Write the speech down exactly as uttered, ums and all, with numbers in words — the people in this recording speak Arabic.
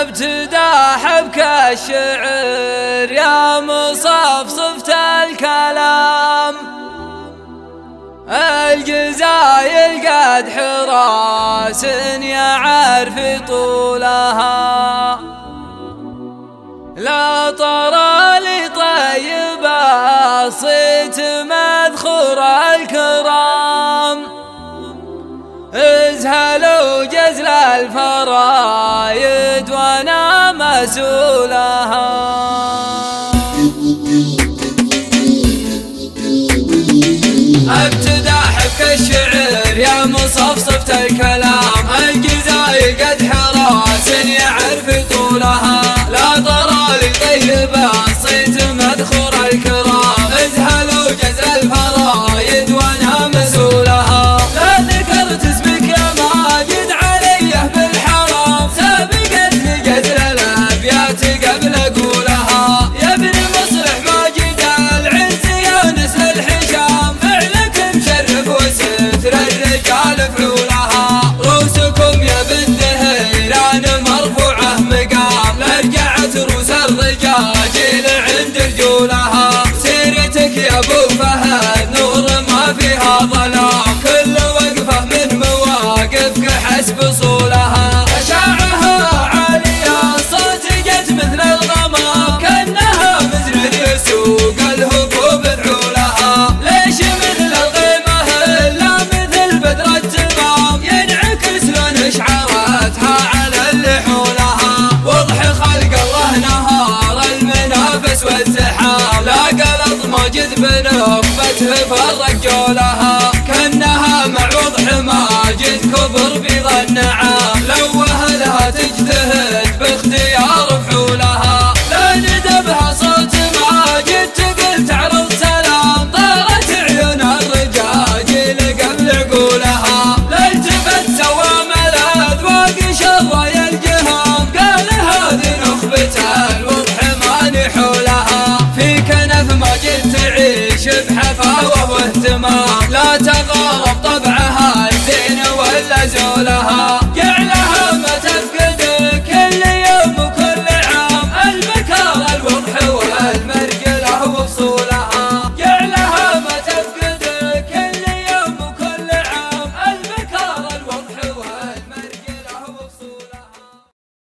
ابتداح بك الشعر يا مصفصفة الكلام، الجزايل قد حراس يعرف طولها، لا طرى لطيب الصيت مذخور الكرام، ازهلوا جزل الفرايد وانا مسؤولها. ابتداح بك الشعر يا مصفصفة الكلام، الجزايل قد حراس يعرف طولها، لا طرى لطيب الصيت مذخور الكرام، ازهلوا جزل الفرايد وانا مسؤولها. لا ذكرت اسمك يا ماجد عليه بالحرام، سابقت لجزل الابيات قبل اقولها، يا ابن مصلح ماجد العز يا نسل الحشام، فعلك مشرف وستر الرجال فعولها، روسكم يا بن دهيران مرفوعه مقام، لرجعت روس الرجال جيل عند رجولها، سيرتك يا ابو فهد نور ما فيها ظلام، كل وقفه من مواقفك حسب صولها، اشاعها عاليه صوت جت مثل الغمام، كانها مزن يسوق الهبوب ذعولها، ليش مثل الغيمه الا مثل بدر التمام، ينعكس لون اشعاراتها على اللي حولها، وضح خلق الله نهار المنافس والزحام، لا قلط ماجد بنخبته فرق جولها، كانها مع وضح ماجد كبر بيض النعام.